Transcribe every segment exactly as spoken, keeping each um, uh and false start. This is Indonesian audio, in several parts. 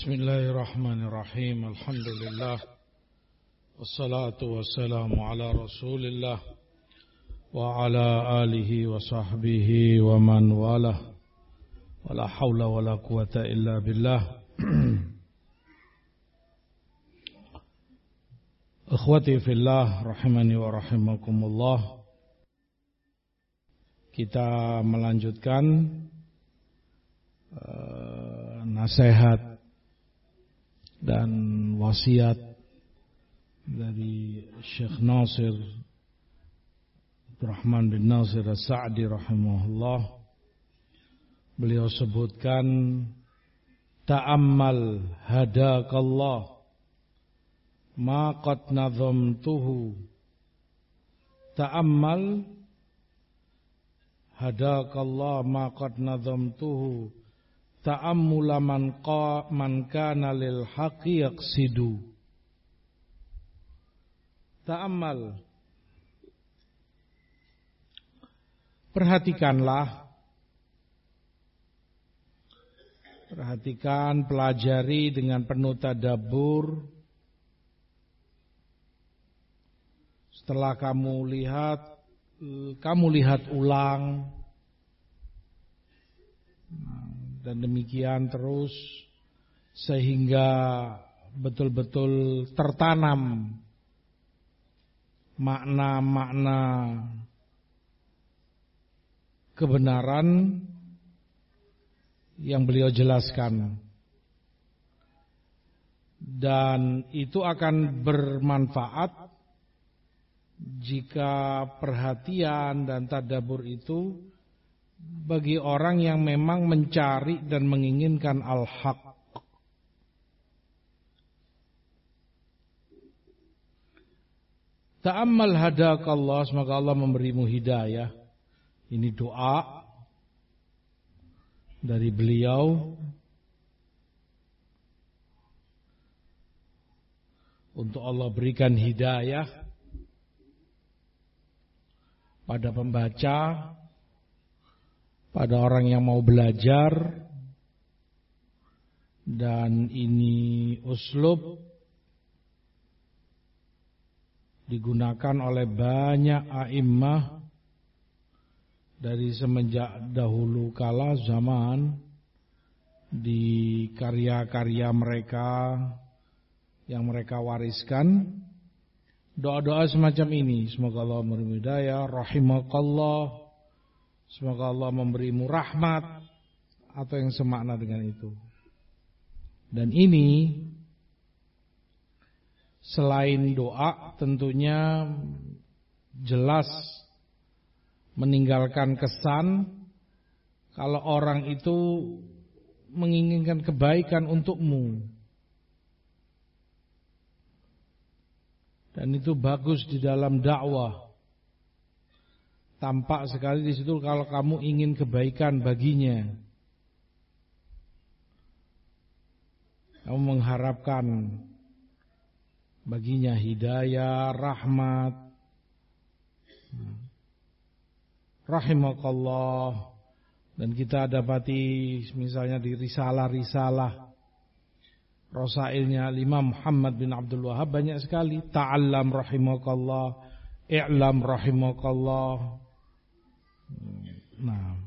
Bismillahirrahmanirrahim. Alhamdulillah. Wassalatu wassalamu ala Rasulillah wa ala alihi wa sahbihi wa man walah. Wala hawla wala quwata illa billah. Akhwati fillah rahimani wa rahimakumullah. Kita melanjutkan uh, nasihat dan wasiat dari Syekh Nasir Abdurrahman bin Nasir As-Sa'di rahimahullah. Beliau sebutkan, ta'ammal hadakallah ma qad nazamtuhu. Ta'ammal hadakallah ma qad nazamtuhu. Ta'ammula man qa man kana lil haqqi yaqsidu. Ta'ammal, perhatikanlah, perhatikan, pelajari dengan penuh tadabbur. Setelah kamu lihat, kamu lihat ulang. Dan demikian terus sehingga betul-betul tertanam makna-makna kebenaran yang beliau jelaskan. Dan itu akan bermanfaat jika perhatian dan tadabbur itu bagi orang yang memang mencari dan menginginkan al-haq. Ta'ammal hadakallah, semoga Allah memberimu hidayah. Ini doa dari beliau untuk Allah berikan hidayah pada pembaca, pada orang yang mau belajar. Dan ini uslub digunakan oleh banyak a'immah dari semenjak dahulu kala zaman, di karya-karya mereka yang mereka wariskan. Doa-doa semacam ini, semoga Allah memberi hidayah, rahimakallah, semoga Allah memberimu rahmat, atau yang semakna dengan itu. Dan ini selain doa tentunya jelas meninggalkan kesan kalau orang itu menginginkan kebaikan untukmu. Dan itu bagus di dalam dakwah. Tampak sekali di situ kalau kamu ingin kebaikan baginya. Kamu mengharapkan baginya hidayah, rahmat. Rahimakallah. Dan kita dapati misalnya di risalah-risalah Rasailnya Imam Muhammad bin Abdul Wahhab banyak sekali. Ta'allam rahimakallah, i'lam rahimakallah. Nah,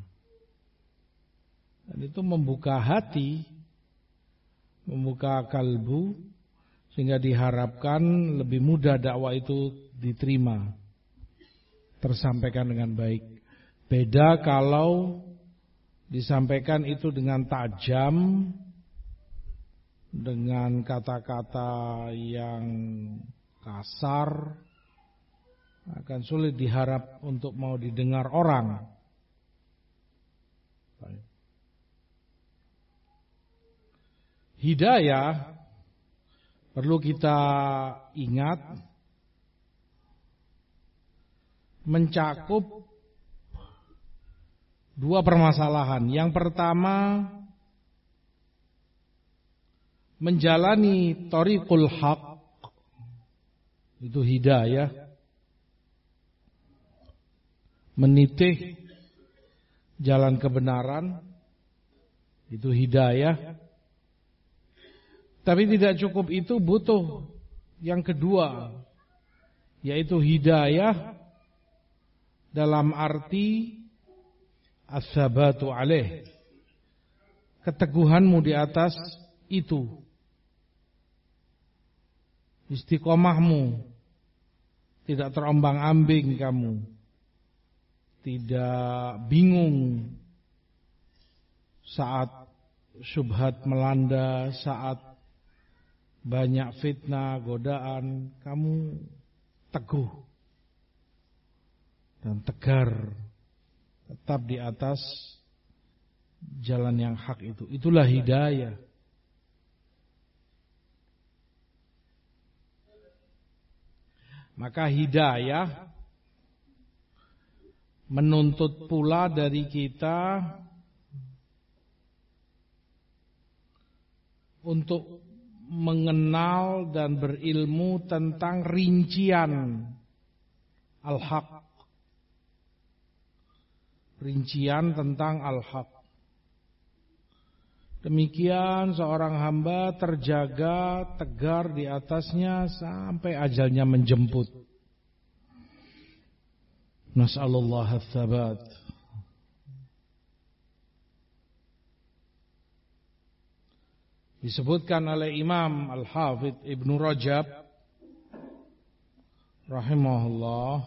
dan itu membuka hati, membuka kalbu, sehingga diharapkan lebih mudah dakwah itu diterima, tersampaikan dengan baik. Beda kalau disampaikan itu dengan tajam, dengan kata-kata yang kasar, akan sulit diharap untuk mau didengar orang. Hidayah perlu kita ingat mencakup dua permasalahan. Yang pertama, menjalani thariqul haq, itu hidayah. Menitih jalan kebenaran, itu hidayah. Tapi tidak cukup itu, butuh yang kedua, yaitu hidayah dalam arti as-sabatu alaih, keteguhanmu di atas itu, istiqomahmu, tidak terombang-ambing kamu, tidak bingung saat syubhat melanda, saat banyak fitnah, godaan, kamu teguh dan tegar, tetap di atas jalan yang hak itu. Itulah hidayah. Maka hidayah menuntut pula dari kita untuk mengenal dan berilmu tentang rincian al-haq, rincian tentang al-haq. Demikian seorang hamba terjaga tegar di atasnya sampai ajalnya menjemput. Nas'alullah ats-tsabat. Disebutkan oleh Imam Al-Hafidz Ibnu Rajab rahimahullah,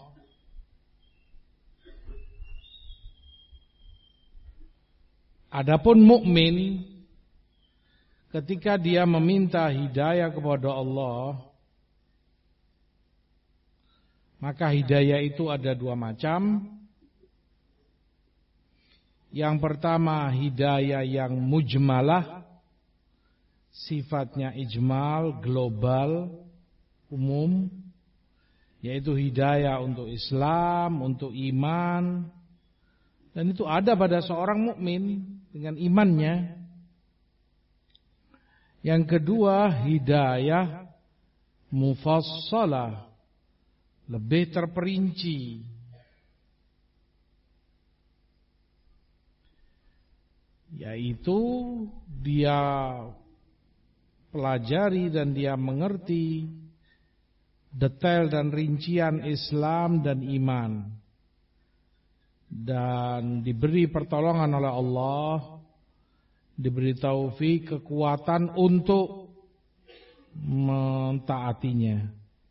adapun mukmin ketika dia meminta hidayah kepada Allah, maka hidayah itu ada dua macam. Yang pertama hidayah yang mujmalah, sifatnya ijmal, global, umum, yaitu hidayah untuk Islam, untuk iman, dan itu ada pada seorang mukmin dengan imannya. Yang kedua hidayah mufassalah, lebih terperinci, yaitu dia pelajari dan dia mengerti detail dan rincian Islam dan iman, dan diberi pertolongan oleh Allah, diberi taufik, kekuatan untuk mentaatinya,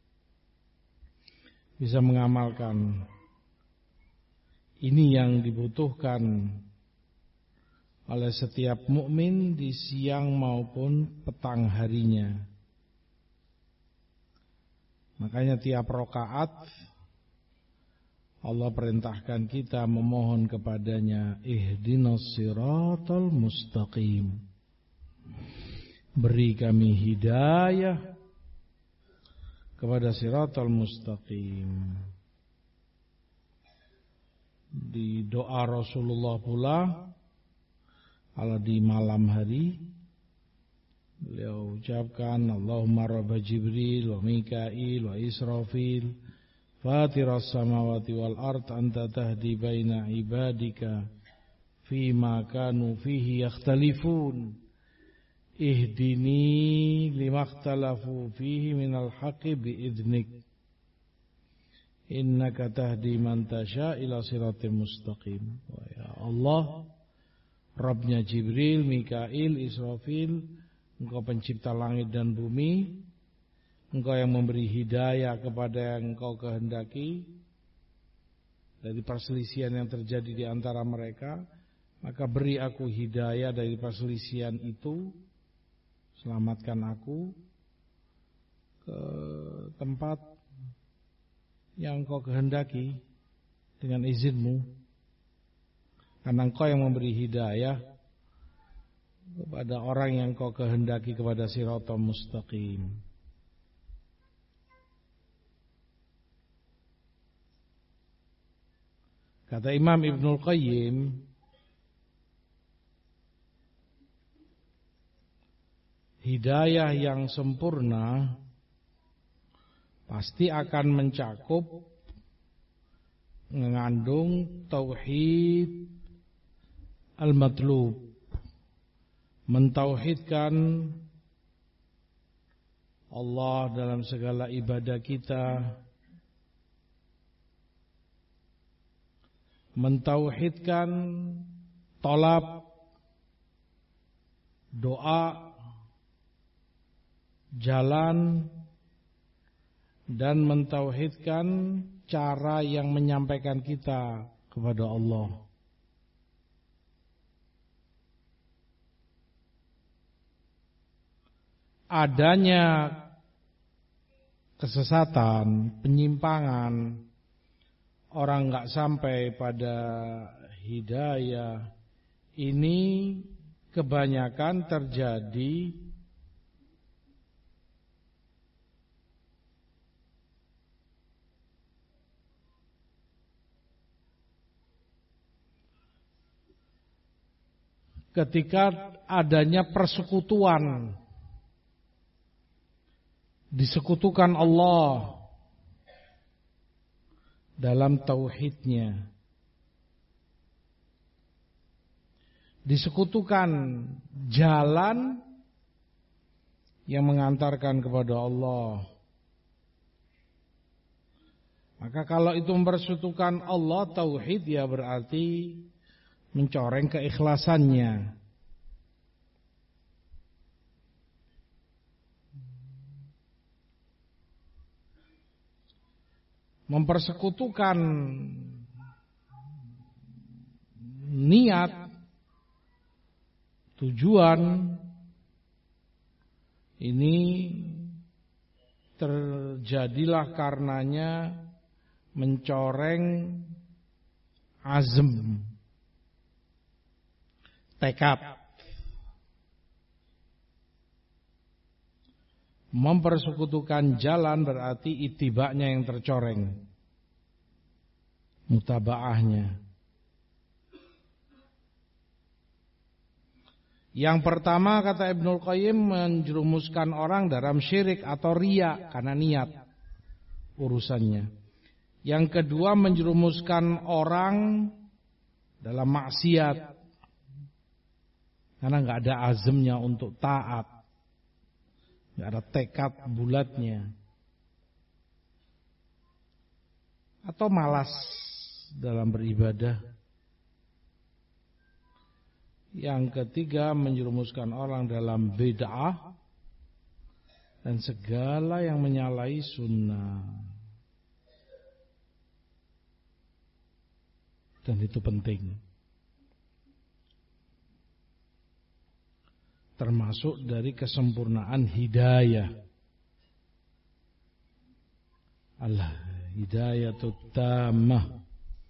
bisa mengamalkan. Ini yang dibutuhkan oleh setiap mukmin di siang maupun petang harinya. Makanya tiap rakaat Allah perintahkan kita memohon kepadanya, ihdinas siratal mustaqim, beri kami hidayah kepada siratal mustaqim. Di doa Rasulullah pula, kalau di malam hari beliau ucapkan, Allahumma rabba Jibril wa Mikail wa Israfil fatiras samawati wal ard anta tahdi baina ibadika fima kanu fihi yakhtalifun ihdini limakhtalafu fihi minal haqqi biidnik innaka tahdi man tasha ila siratim mustaqim. Ya Allah, Rabbnya Jibril, Mikail, Israfil, Engkau pencipta langit dan bumi, Engkau yang memberi hidayah kepada yang Engkau kehendaki dari perselisihan yang terjadi di antara mereka, maka beri aku hidayah dari perselisihan itu, selamatkan aku ke tempat yang Engkau kehendaki dengan izin-Mu, karena Engkau yang memberi hidayah kepada orang yang Engkau kehendaki kepada siratal mustaqim. Kata Imam Ibnul Qayyim, hidayah yang sempurna pasti akan mencakup, mengandung tauhid al-matlub, mentauhidkan Allah dalam segala ibadah kita, mentauhidkan tolab, doa, jalan, dan mentauhidkan cara yang menyampaikan kita kepada Allah. Adanya kesesatan, penyimpangan, orang enggak sampai pada hidayah, ini kebanyakan terjadi ketika adanya persekutuan, disekutukan Allah dalam tauhidnya, disekutukan jalan yang mengantarkan kepada Allah. Maka kalau itu mempersekutukan Allah, tauhid, ya berarti mencoreng keikhlasannya. Mempersekutukan niat, tujuan, ini terjadilah karenanya mencoreng azm, tekad. Mempersekutukan jalan berarti itibaknya yang tercoreng, mutabaahnya. Yang pertama, kata Ibnul Qayyim, menjerumuskan orang dalam syirik atau riya karena niat urusannya. Yang kedua, menjerumuskan orang dalam maksiat karena nggak ada azamnya untuk taat, nggak ada tekad bulatnya, atau malas dalam beribadah. Yang ketiga, menjerumuskan orang dalam bid'ah dan segala yang menyalahi sunnah. Dan itu penting, termasuk dari kesempurnaan hidayah. Al-hidayatut tammah.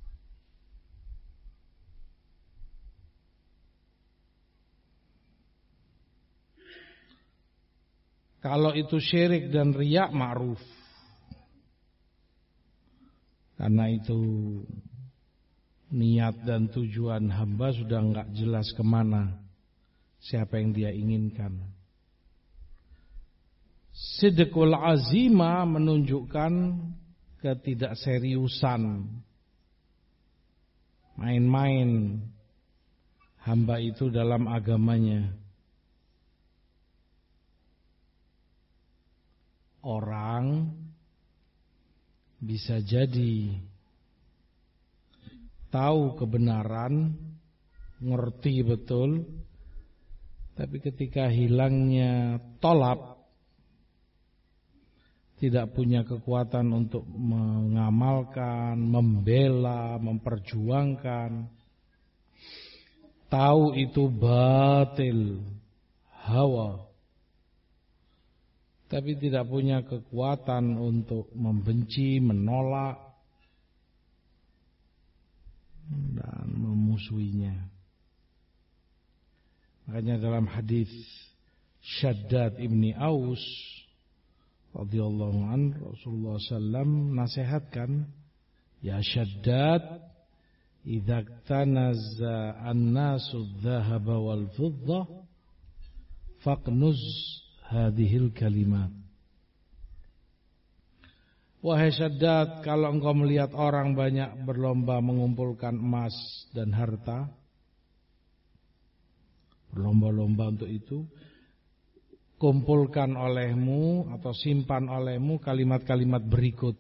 Kalau itu syirik dan riya, ma'ruf. Karena itu niat dan tujuan hamba sudah enggak jelas kemana, siapa yang dia inginkan. Sidqul azima menunjukkan ketidakseriusan, main-main hamba itu dalam agamanya. Orang bisa jadi tahu kebenaran, ngerti betul, tapi ketika hilangnya tolab, tidak punya kekuatan untuk mengamalkan, membela, memperjuangkan, tahu itu batil, hawa, tapi tidak punya kekuatan untuk membenci, menolak, dan memusuhinya. Makanya dalam hadis Syaddad ibni Aus radhiyallahu an, Rasulullah sallallahu alaihi wasallam nasihatkan, ya Syaddad, idza tanaza an-nasu adh-dhahaba wal fiddah faqnuz hadhil kalimat. Wahai Syaddad, kalau engkau melihat orang banyak berlomba mengumpulkan emas dan harta, berlomba-lomba untuk itu, kumpulkan olehmu atau simpan olehmu kalimat-kalimat berikut.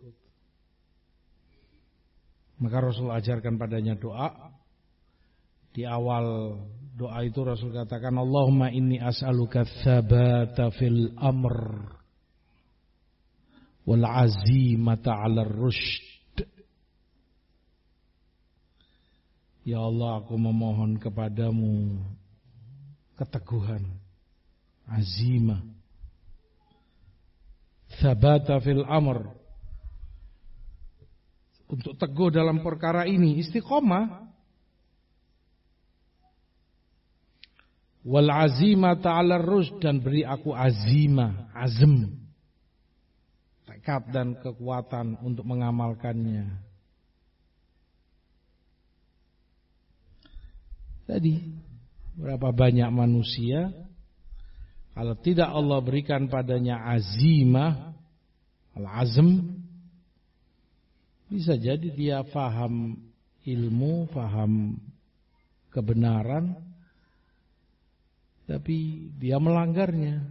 Maka Rasul ajarkan padanya doa. Di awal doa itu Rasul katakan, Allahumma inni as'aluka tsabata fil amr wal azimata 'alar rusyd. Ya Allah, aku memohon kepadamu keteguhan, azimah, tsabata fil amr, untuk teguh dalam perkara ini, istiqomah. Wal azimata 'alar rusyd, dan beri aku azimah, azm, tekad dan kekuatan untuk mengamalkannya. Tadi berapa banyak manusia kalau tidak Allah berikan padanya azimah, al-azm, bisa jadi dia faham ilmu, faham kebenaran, tapi dia melanggarnya.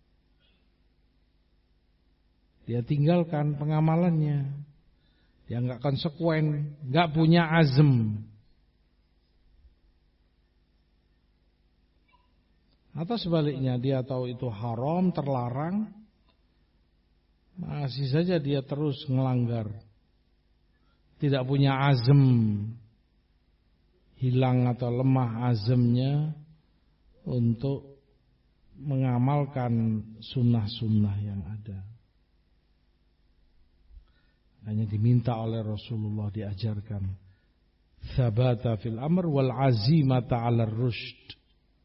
Dia tinggalkan pengamalannya. Dia enggak konsekuen, enggak punya azm. Atau sebaliknya, dia tahu itu haram, terlarang, masih saja dia terus melanggar. Tidak punya azm, hilang atau lemah azmnya untuk mengamalkan sunnah-sunnah yang ada. Hanya diminta oleh Rasulullah, diajarkan tsabata fil amr wal azimata 'alar rusyd.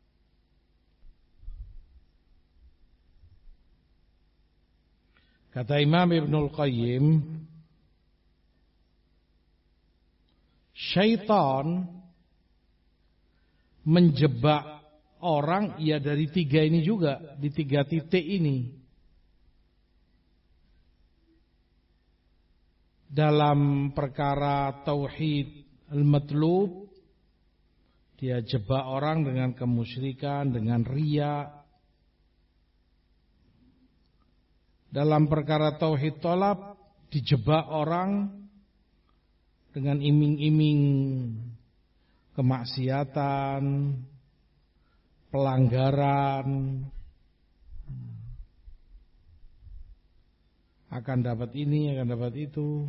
Kata Imam Ibnul Qayyim, syaitan menjebak orang ya dari tiga ini juga, di tiga titik ini. Dalam perkara tauhid al-matlub, dia jebak orang dengan kemusyrikan, dengan riya. Dalam perkara tauhid tolab, dijebak orang dengan iming-iming kemaksiatan, pelanggaran, akan dapat ini, akan dapat itu.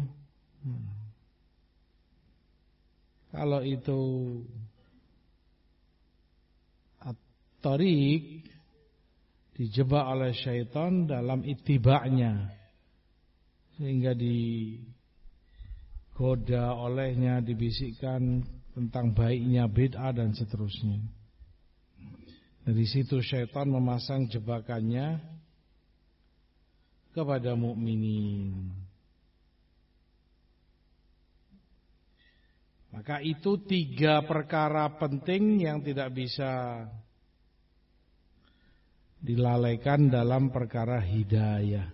Kalau itu at-tariq, dijebak oleh syaitan dalam ittiba'nya, sehingga digoda olehnya, dibisikkan tentang baiknya bid'ah dan seterusnya. Dari situ syaitan memasang jebakannya kepada mukminin. Maka itu tiga perkara penting yang tidak bisa dilalaikan dalam perkara hidayah.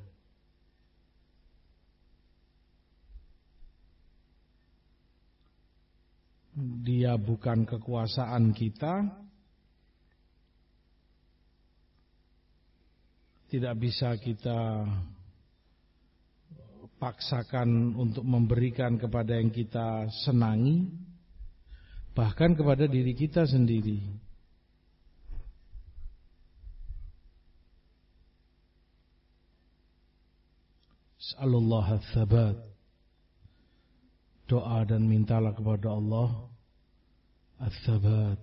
Dia bukan kekuasaan kita, tidak bisa kita paksakan untuk memberikan kepada yang kita senangi, bahkan kepada diri kita sendiri. As'alullah ats-tsabat. Doa dan mintalah kepada Allah ats-tsabat.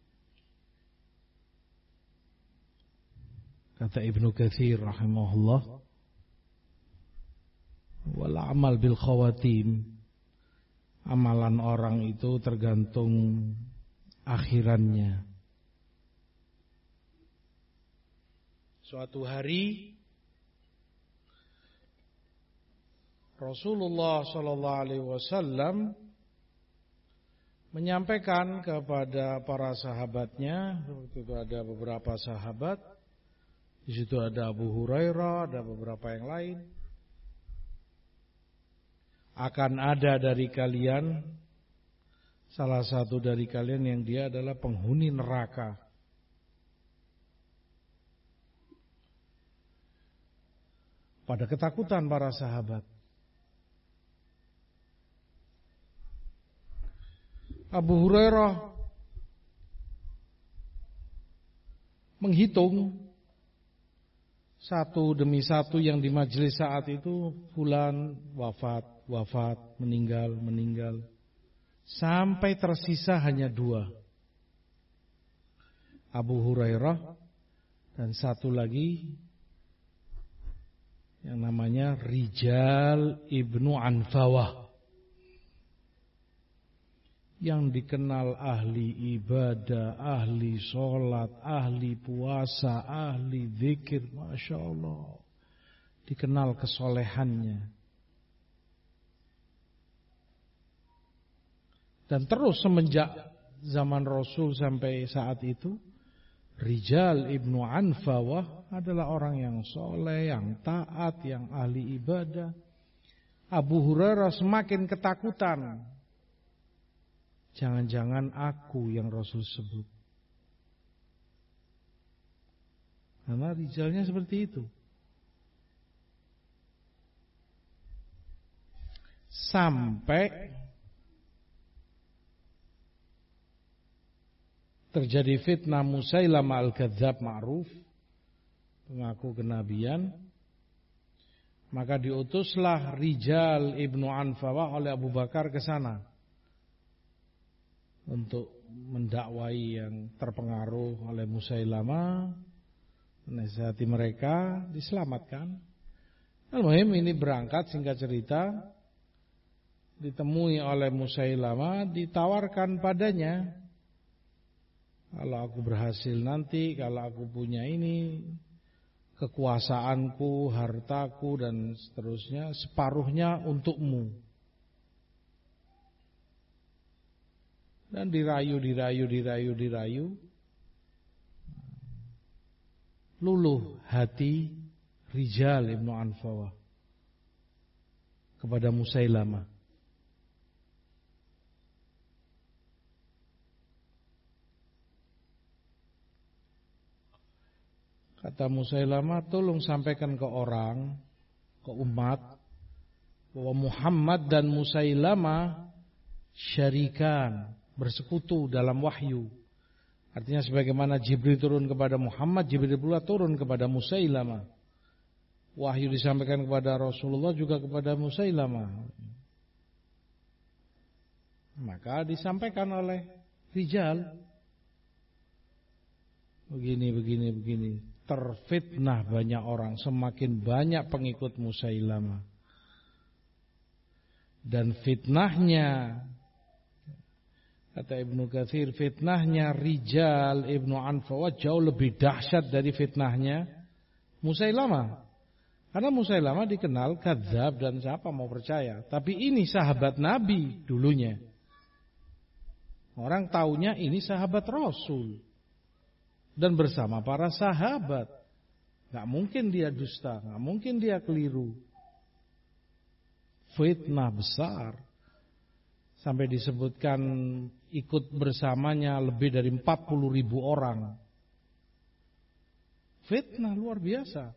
Kata Ibnu Katsir rahimahullah, wal amal bil khawatim, amalan orang itu tergantung akhirannya. Suatu hari Rasulullah sallallahu alaihi wasallam menyampaikan kepada para sahabatnya, waktu itu ada beberapa sahabat, di situ ada Abu Hurairah, ada beberapa yang lain. Akan ada dari kalian, salah satu dari kalian yang dia adalah penghuni neraka. Pada ketakutan para sahabat. Abu Hurairah menghitung satu demi satu yang di majelis saat itu, fulan wafat, wafat, meninggal, meninggal, sampai tersisa hanya dua, Abu Hurairah dan satu lagi yang namanya Rijal Ibnu Anfawah, yang dikenal ahli ibadah, ahli sholat, ahli puasa, ahli zikir, Masya Allah, dikenal kesolehannya. Dan terus semenjak zaman Rasul sampai saat itu, Rijal Ibnu Anfawah adalah orang yang soleh, yang taat, yang ahli ibadah. Abu Hurairah semakin ketakutan. Jangan-jangan aku yang Rasul sebut. Karena rijalnya seperti itu. Sampai terjadi fitnah Musailamah al-Kadzdzab ma'ruf, pengaku kenabian. Maka diutuslah Rijal Ibnu Anfawah oleh Abu Bakar ke sana untuk mendakwai yang terpengaruh oleh Musailamah, menasihati mereka, diselamatkan. Al-muhim ini berangkat, singkat cerita, ditemui oleh Musailamah, ditawarkan padanya, kalau aku berhasil nanti, kalau aku punya ini, kekuasaanku, hartaku dan seterusnya, separuhnya untukmu. Dan dirayu, dirayu, dirayu, dirayu, luluh hati Rijal Ibnu Anfawah kepada Musailamah. Kata Musailamah, tolong sampaikan ke orang, ke umat, bahwa Muhammad dan Musailamah syarikan, bersekutu dalam wahyu. Artinya sebagaimana Jibril turun kepada Muhammad, Jibril pula turun kepada Musailamah. Wahyu disampaikan kepada Rasulullah juga kepada Musailamah. Maka disampaikan oleh Rijal, begini, begini, begini. Terfitnah banyak orang, semakin banyak pengikut Musailamah. Dan fitnahnya, kata Ibnu Katsir, fitnahnya Rijal Ibnu Anfawah jauh lebih dahsyat dari fitnahnya Musailamah. Karena Musailamah dikenal kadzab dan siapa mau percaya. Tapi ini sahabat Nabi dulunya. Orang taunya ini sahabat Rasul. Dan bersama para sahabat. Gak mungkin dia dusta, gak mungkin dia keliru. Fitnah besar. Sampai disebutkan ikut bersamanya lebih dari empat puluh ribu orang. Fitnah luar biasa.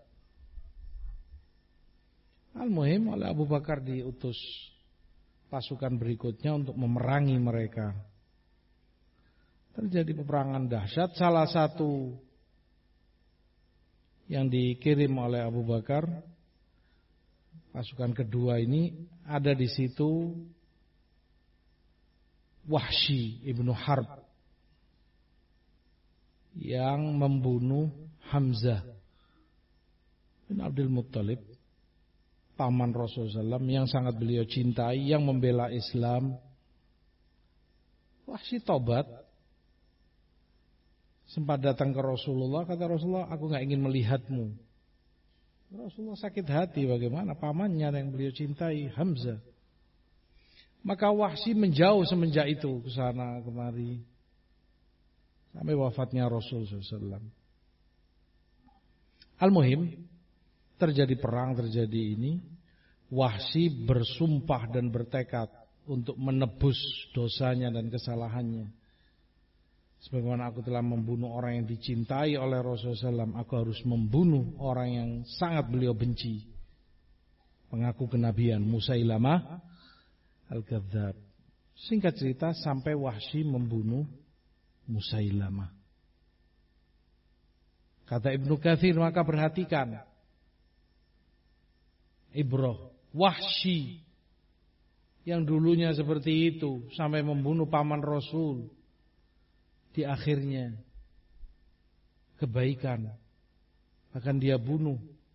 Al-muhim oleh Abu Bakar diutus pasukan berikutnya untuk memerangi mereka. Terjadi peperangan dahsyat. Salah satu yang dikirim oleh Abu Bakar, pasukan kedua ini, ada di situ Wahsy Ibnu Harb yang membunuh Hamzah bin Abdul Muttalib, paman Rasulullah shallallahu alaihi wasallam yang sangat beliau cintai, yang membela Islam. Wahsy tobat, sempat datang ke Rasulullah, kata Rasulullah, aku gak ingin melihatmu. Rasulullah sakit hati, bagaimana pamannya yang beliau cintai, Hamzah. Maka Wahsy menjauh semenjak itu ke sana kemari sampai wafatnya Rasul sallallahu alaihi wasallam. Al-muhim, terjadi perang, terjadi ini. Wahsy bersumpah dan bertekad untuk menebus dosanya dan kesalahannya. Sebagaimana aku telah membunuh orang yang dicintai oleh Rasulullah shallallahu alaihi wasallam, aku harus membunuh orang yang sangat beliau benci. pengaku kenabian, Musailamah Al-Kadzdzab. Singkat cerita sampai Wahsy membunuh Musailamah. Kata Ibnu Katsir, maka perhatikan Ibroh, Wahsy yang dulunya seperti itu sampai membunuh paman Rasul, di akhirnya kebaikan, akan dia bunuh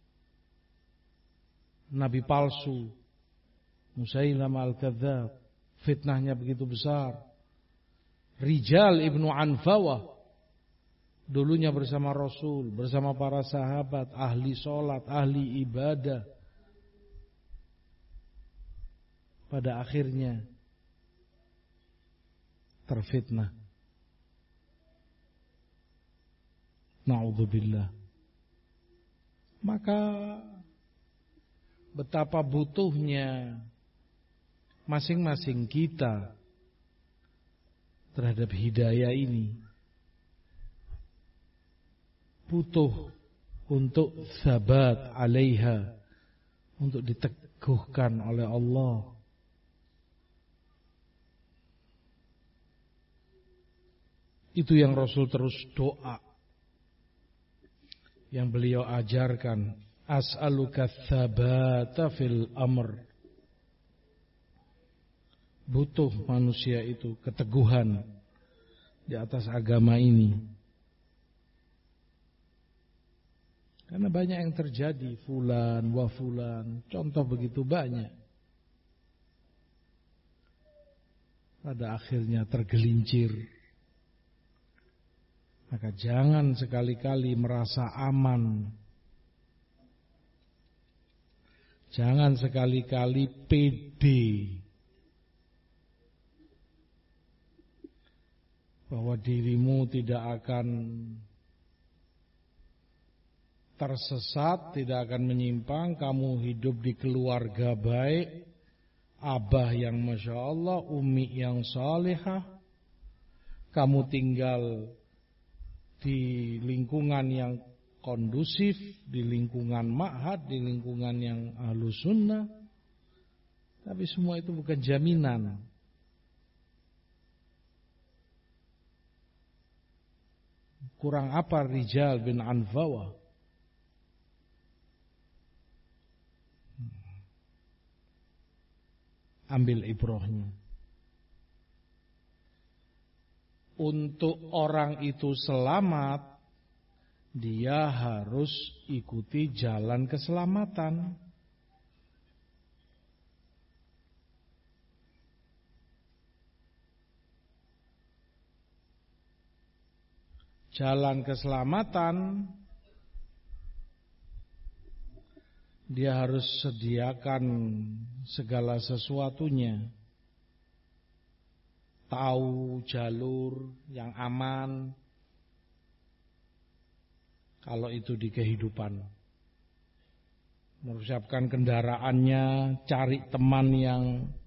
nabi palsu Musailamah Al-Kadzdzab. Fitnahnya begitu besar. Rijal Ibnu Anfawah dulunya bersama Rasul, bersama para sahabat, ahli sholat, ahli ibadah, pada akhirnya terfitnah. Na'udzubillah. Maka betapa butuhnya masing-masing kita terhadap hidayah ini. Butuh untuk sabat alaiha, untuk diteguhkan oleh Allah. Itu yang Rasul terus doa, yang beliau ajarkan, as'aluka tsabata fil amr. Butuh manusia itu keteguhan di atas agama ini. Karena banyak yang terjadi, fulan wa fulan, contoh begitu banyak. Pada akhirnya tergelincir. Maka jangan sekali-kali merasa aman. Jangan sekali-kali pede bahwa dirimu tidak akan tersesat, tidak akan menyimpang. Kamu hidup di keluarga baik, abah yang masya Allah, umi yang salihah. Kamu tinggal di lingkungan yang kondusif, di lingkungan ma'had, di lingkungan yang ahlus sunnah. Tapi semua itu bukan jaminan. Kurang apa Rijal bin Anfawah? Ambil ibrahnya. Untuk orang itu selamat, dia harus ikuti jalan keselamatan. Jalan keselamatan, dia harus sediakan segala sesuatunya. Tahu jalur yang aman, kalau itu di kehidupan. Mempersiapkan kendaraannya, cari teman yang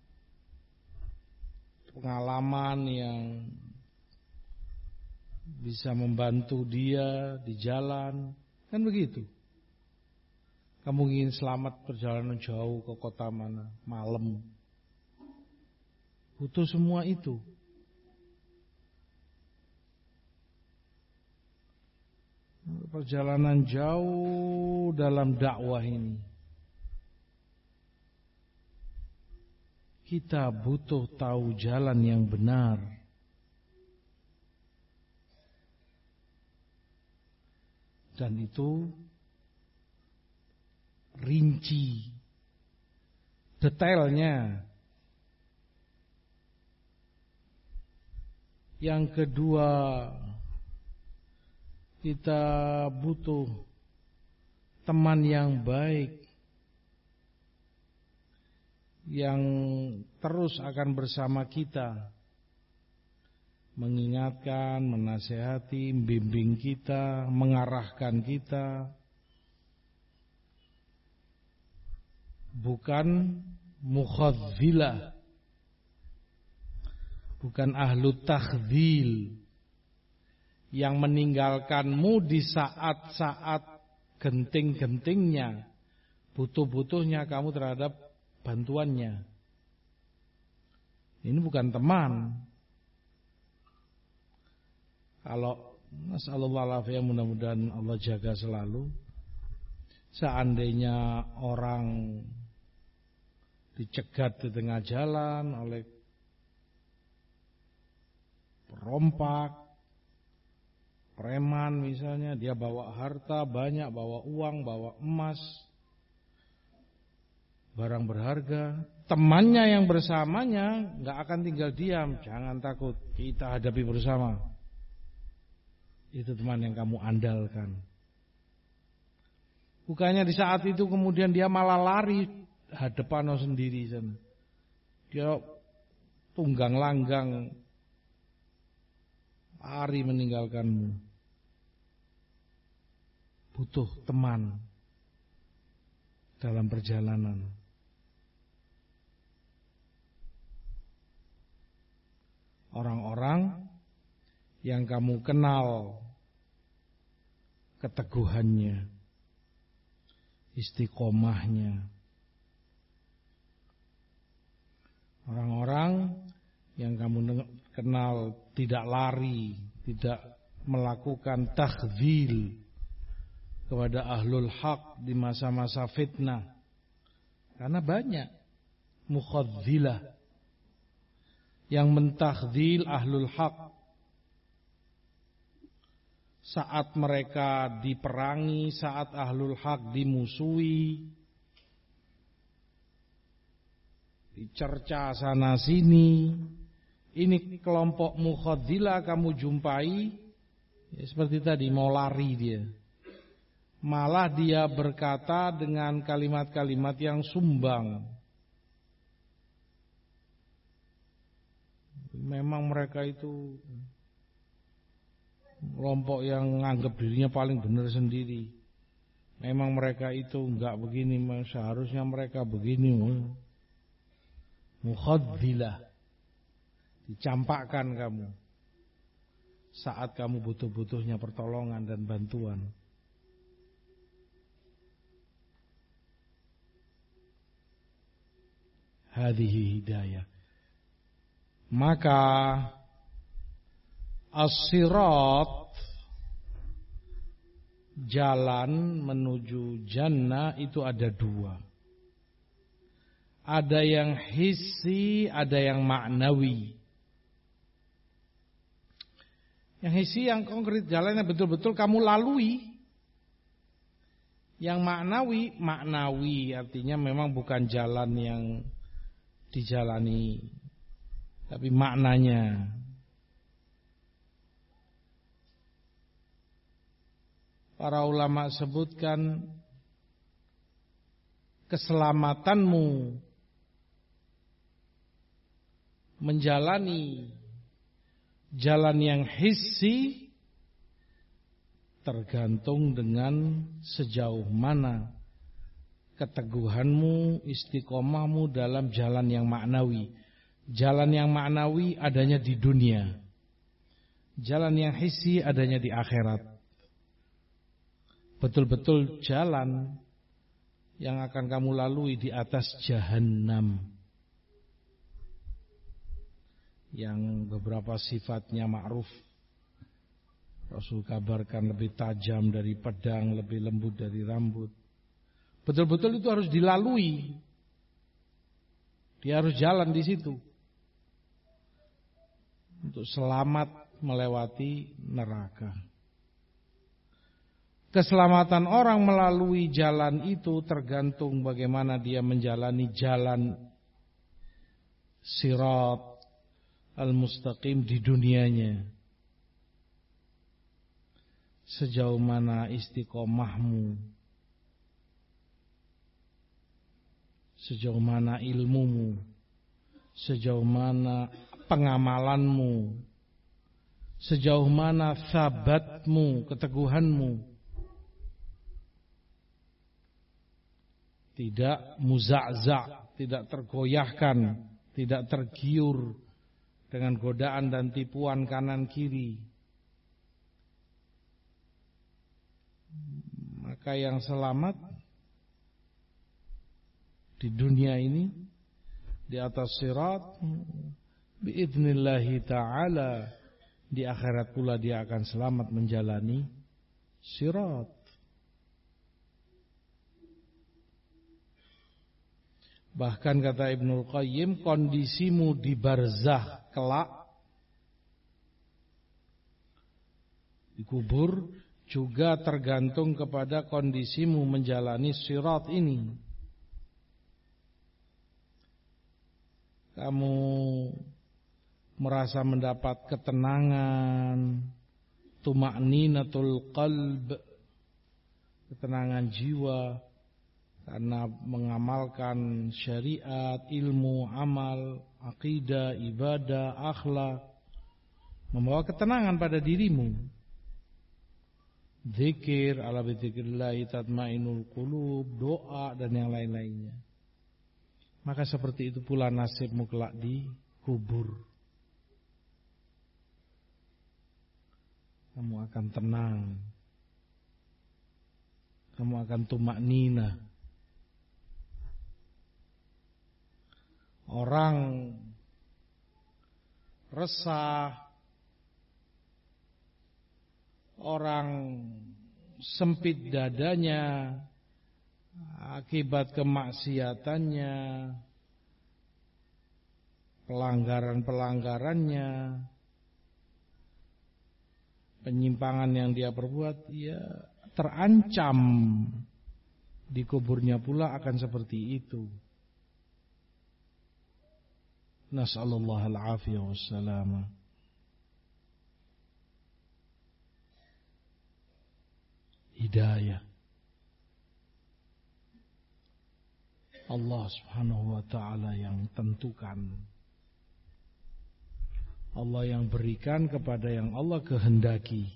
pengalaman, yang bisa membantu dia di jalan. Kan begitu. Kamu ingin selamat perjalanan jauh ke kota mana, malam, butuh semua itu. Perjalanan jauh dalam dakwah ini, kita butuh tahu jalan yang benar. Dan itu rinci, detailnya. Yang kedua, kita butuh teman yang baik, yang terus akan bersama kita, mengingatkan, menasihati, membimbing kita, mengarahkan kita. Bukan mukhadzilah, bukan ahlu takdzil, yang meninggalkanmu di saat-saat genting-gentingnya, butuh-butuhnya kamu terhadap bantuannya. Ini bukan teman. Kalau nasallallahu alaihi mudah-mudahan Allah jaga selalu. Seandainya orang dicegat di tengah jalan oleh perompak, preman misalnya, dia bawa harta banyak, bawa uang, bawa emas, barang berharga, temannya yang bersamanya nggak akan tinggal diam. Jangan takut, kita hadapi bersama. Itu teman yang kamu andalkan. Bukannya di saat itu kemudian dia malah lari hadapan sendiri sana. Dia tunggang langgang lari meninggalkanmu. Butuh teman dalam perjalanan. Orang-orang yang kamu kenal keteguhannya, istiqomahnya. Orang-orang yang kamu kenal tidak lari, tidak melakukan takhzil kepada ahlul haq di masa-masa fitnah. Karena banyak mukhadzilah yang mentakhzil ahlul haq saat mereka diperangi, saat ahlul haq dimusuhi, dicerca sana sini. Ini kelompok mukhadzilah kamu jumpai, ya seperti tadi mau lari dia. Malah dia berkata dengan kalimat-kalimat yang sumbang. Memang mereka itu kelompok yang menganggap dirinya paling benar sendiri. Memang mereka itu enggak begini, seharusnya mereka begini. Mukhadzilah. Dicampakkan kamu saat kamu butuh-butuhnya pertolongan dan bantuan. Hadhihi hidayah. Maka as-sirat, jalan menuju jannah itu ada dua. Ada yang hissi, ada yang maknawi. Yang hissi, yang konkret, jalannya betul-betul kamu lalui. Yang maknawi, maknawi artinya memang bukan jalan yang dijalani, tapi maknanya. Para ulama sebutkan keselamatanmu menjalani jalan yang hissi tergantung dengan sejauh mana keteguhanmu, istiqomahmu dalam jalan yang maknawi. Jalan yang maknawi adanya di dunia. Jalan yang hissi adanya di akhirat. Betul-betul jalan yang akan kamu lalui di atas jahanam, yang beberapa sifatnya ma'ruf. Rasul kabarkan lebih tajam dari pedang, lebih lembut dari rambut. Betul-betul itu harus dilalui. Dia harus jalan di situ untuk selamat melewati neraka. Keselamatan orang melalui jalan itu tergantung bagaimana dia menjalani jalan sirat al-mustaqim di dunianya. Sejauh mana istiqomahmu, sejauh mana ilmumu, sejauh mana pengamalanmu, sejauh mana sabatmu, keteguhanmu. Tidak muza'za', tidak tergoyahkan, tidak tergiur dengan godaan dan tipuan kanan kiri. Maka yang selamat di dunia ini, di atas sirat, biidnillahi ta'ala di akhirat pula dia akan selamat menjalani sirat. Bahkan kata Ibnul Qayyim, kondisimu di barzah kelak, di kubur, juga tergantung kepada kondisimu menjalani sirat ini. Kamu merasa mendapat ketenangan, tuma'ninatul qalb, ketenangan jiwa, karena mengamalkan syariat, ilmu, amal, akidah, ibadah, akhlak, membawa ketenangan pada dirimu. Zikir, ala bizikrillahi tatmainul qulub, doa dan yang lain-lainnya. Maka seperti itu pula nasibmu kelak di kubur. Kamu akan tenang, kamu akan tumaknina. Orang resah, orang sempit dadanya akibat kemaksiatannya, pelanggaran-pelanggarannya, penyimpangan yang dia perbuat, ya terancam di kuburnya pula akan seperti itu. Nas'alullah al-afiyah wassalamah. Hidayah Allah subhanahu wa ta'ala yang tentukan, Allah yang berikan kepada yang Allah kehendaki.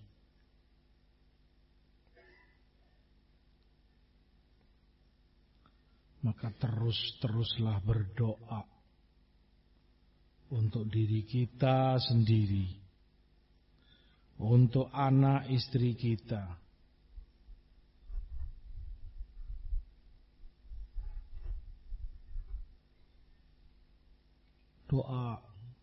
Maka terus-teruslah berdoa untuk diri kita sendiri, untuk anak istri kita, doa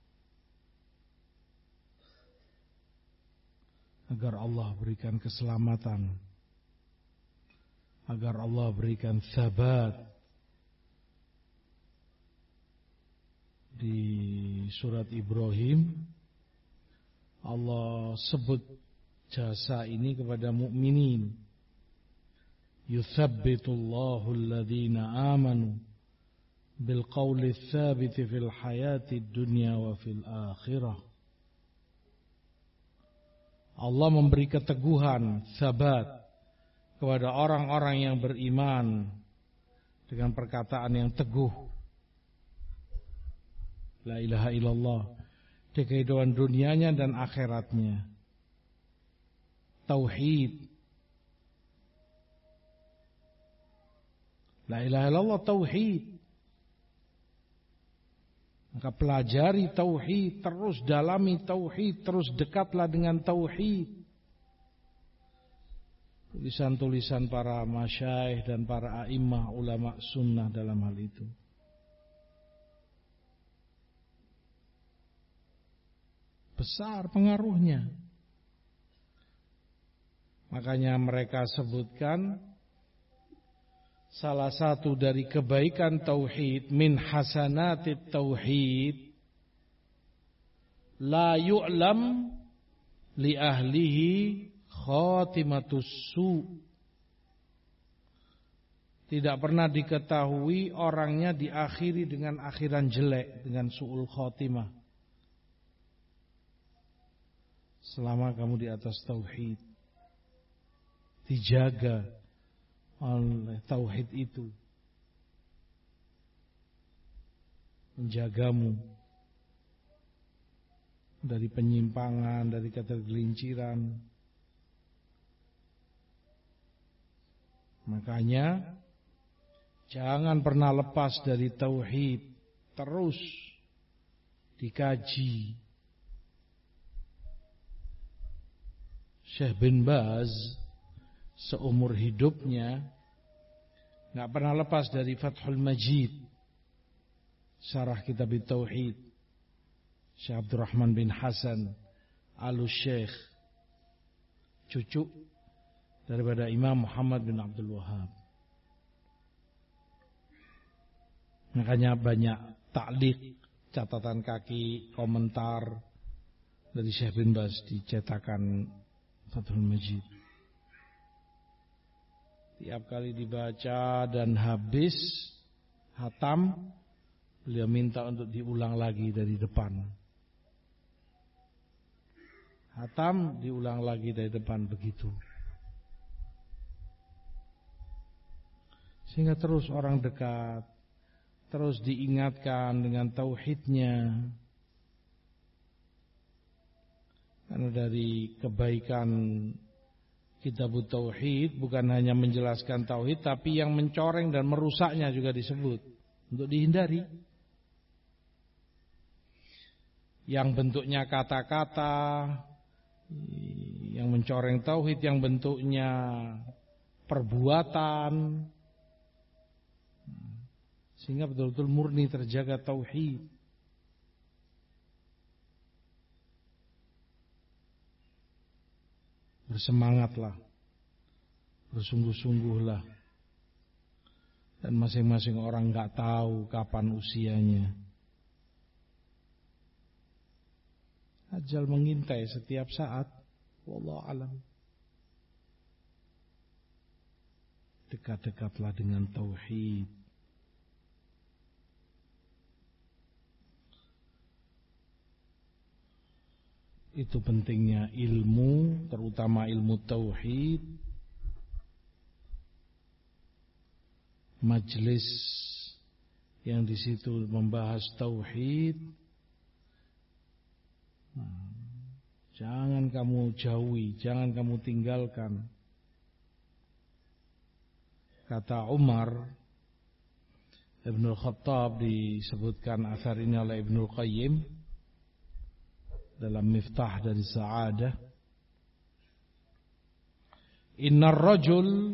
agar Allah berikan keselamatan, agar Allah berikan sabat. Di surat Ibrahim Allah sebut jasa ini kepada mukminin. Yuthabbitullahu alladhina amanu bil qawli tsabiti fil hayati dunya wa fil akhirah. Allah memberi keteguhan, sabat kepada orang-orang yang beriman dengan perkataan yang teguh, la ilaha illallah, di kehidupan dunianya dan akhiratnya. Tauhid, la ilaha illallah, tauhid. Maka pelajari tauhid, terus dalami tauhid, terus dekatlah dengan tauhid. Tulisan-tulisan para masyayikh dan para a'immah ulama sunnah dalam hal itu. Besar pengaruhnya. Makanya mereka sebutkan salah satu dari kebaikan tauhid, min hasanatit tauhid, la yu'lam li ahlihi khatimatus su. Tidak pernah diketahui orangnya diakhiri dengan akhiran jelek, dengan su'ul khotimah. Selama kamu di atas tauhid, dijaga oleh tauhid itu, menjagamu dari penyimpangan, dari ketergelinciran. Makanya jangan pernah lepas dari tauhid, terus dikaji. Syekh bin Baz seumur hidupnya Enggak pernah lepas dari Fathul Majid, syarah kitab Tauhid Syekh Abdurrahman bin Hasan Al-Syekh, cucu daripada Imam Muhammad bin Abdul Wahhab. Makanya banyak taklik, catatan kaki, komentar dari Syekh bin Baz di cetakan Fathul Majid. Tiap kali dibaca dan habis hatam, beliau minta untuk diulang lagi dari depan. Hatam diulang lagi dari depan, begitu. Sehingga terus orang dekat, terus diingatkan dengan tauhidnya. Karena dari kebaikan kitab tauhid bukan hanya menjelaskan tauhid, tapi yang mencoreng dan merusaknya juga disebut, untuk dihindari. Yang bentuknya kata-kata, yang mencoreng tauhid, yang bentuknya perbuatan, sehingga betul-betul murni terjaga tauhid. Bersemangatlah, bersungguh-sungguhlah. Dan masing-masing orang enggak tahu kapan usianya. Ajal mengintai setiap saat. Wallahu alam. Dekat-dekatlah dengan tauhid. Itu pentingnya ilmu, terutama ilmu tauhid. Majelis yang di situ membahas tauhid, jangan kamu jauhi, jangan kamu tinggalkan. Kata Umar Ibnul Khattab, disebutkan asar ini oleh Ibnul Qayyim dalam Miftah dari Sa'adah, innar rajul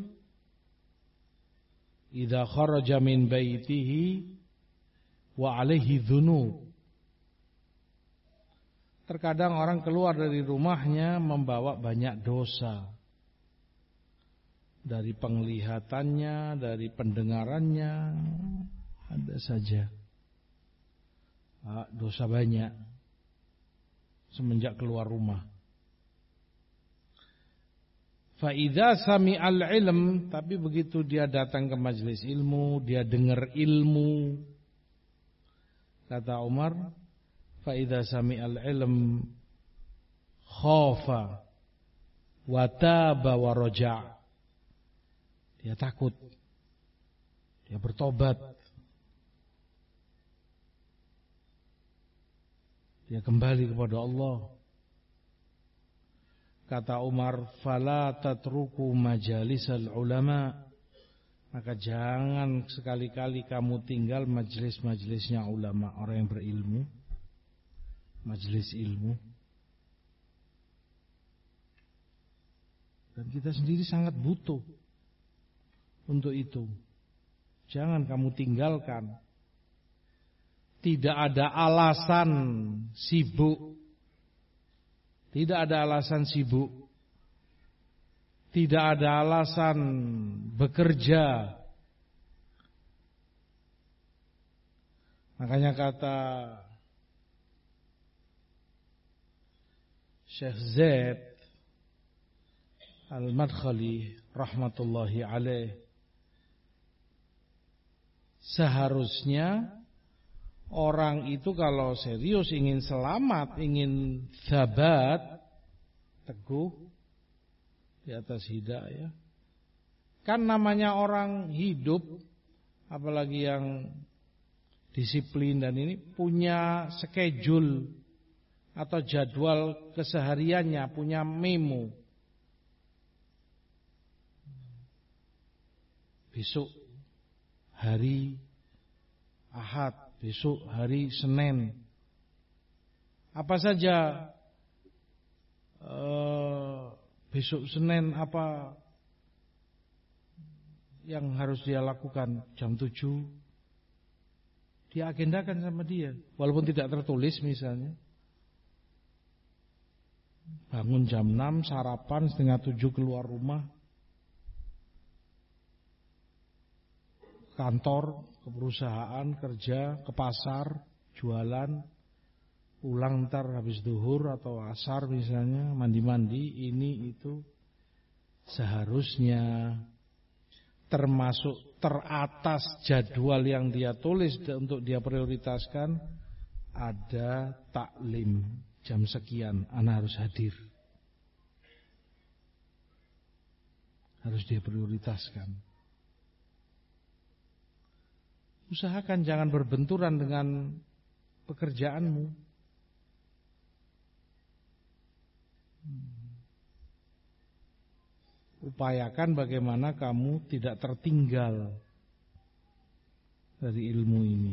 idza kharaja min baitihi wa alaihi dzunub. Terkadang orang keluar dari rumahnya membawa banyak dosa, dari penglihatannya, dari pendengarannya, ada saja dosa banyak semenjak keluar rumah. Fa idza sami'al ilm, tapi begitu dia datang ke majelis ilmu, dia dengar ilmu, kata Umar, fa idza sami'al ilm khafa wa taba wa raja'. Dia takut, dia bertobat, dia kembali kepada Allah. Kata Umar, fala tatruku majalisal ulama, maka jangan sekali-kali kamu tinggal majelis-majelisnya ulama, orang yang berilmu, majelis ilmu. Dan kita sendiri sangat butuh untuk itu. Jangan kamu tinggalkan. Tidak ada alasan sibuk. Tidak ada alasan sibuk. Tidak ada alasan bekerja. Makanya kata Syekh Zaid Al-Madkhali rahmatullahi alaih, seharusnya orang itu kalau serius ingin selamat, ingin sabat, teguh di atas hidayah. Kan namanya orang hidup, apalagi yang disiplin dan ini, punya schedule atau jadwal kesehariannya, punya memo. Besok hari Ahad, besok hari Senin, apa saja uh, besok Senin apa yang harus dia lakukan jam tujuh, dia agendakan sama dia, walaupun tidak tertulis misalnya. Bangun jam enam, sarapan, setengah tujuh keluar rumah, kantor, ke perusahaan, kerja, ke pasar, jualan, pulang ntar habis duhur atau asar misalnya, mandi-mandi, ini itu. Seharusnya termasuk teratas jadwal yang dia tulis untuk dia prioritaskan, ada taklim jam sekian, anak harus hadir, harus dia prioritaskan. Usahakan jangan berbenturan dengan pekerjaanmu. Upayakan bagaimana kamu tidak tertinggal dari ilmu ini.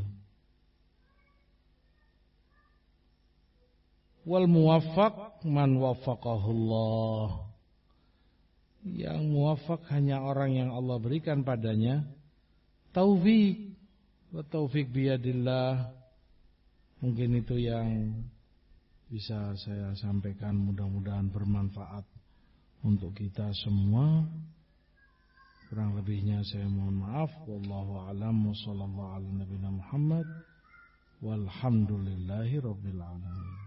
Wal muwaffaq man waffaqahullah. Yang muwaffaq hanya orang yang Allah berikan padanya taufik. Wa taufik biyadillah. Mungkin itu yang bisa saya sampaikan, mudah-mudahan bermanfaat untuk kita semua. Kurang lebihnya saya mohon maaf. Wallahu a'lam wa sallallahu ala nabiyina Muhammad walhamdulillahi rabbil alamin.